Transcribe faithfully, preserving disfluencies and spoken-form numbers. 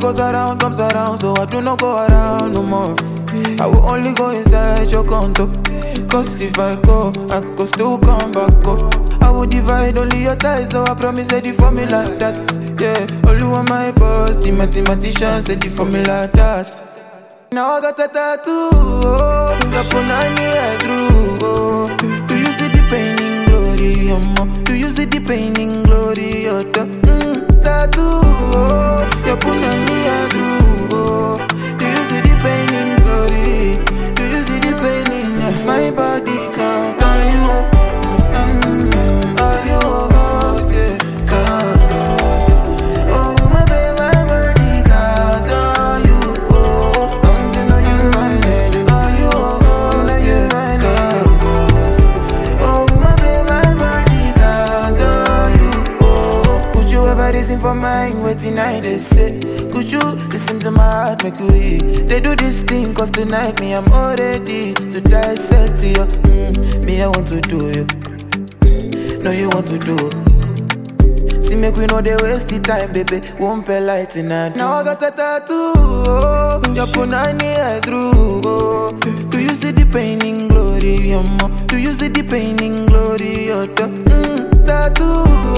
goes around, comes around, so I do not go around no more. I will only go inside your condo. Cause if I go, I go still come back up. I will divide only your ties, so I promise that the formula that. Yeah, only one my boss, the mathematician said the formula that. Now I got a tattoo, oh, the punani I drew, oh. Do you see the pain in glory, um, do you see the pain in glory, oh, the, mm, tattoo, oh, your punani I drew, oh. Do you see the pain in glory, do you see the pain in uh, my body can't tell you, mm, are you, oh, yeah, can't. For mine, waiting I they say. Could you listen to my heart, make we? They do this thing, cause tonight me, I'm all ready to dissect to you. Mm, me, I want to do you. No, you want to do. See, make we know they waste the time, baby. Won't pay light in a now I got a tattoo, oh. Your punani I drew, oh. Do you see the pain in glory, um, do you see the pain in glory, oh, the, mm, tattoo.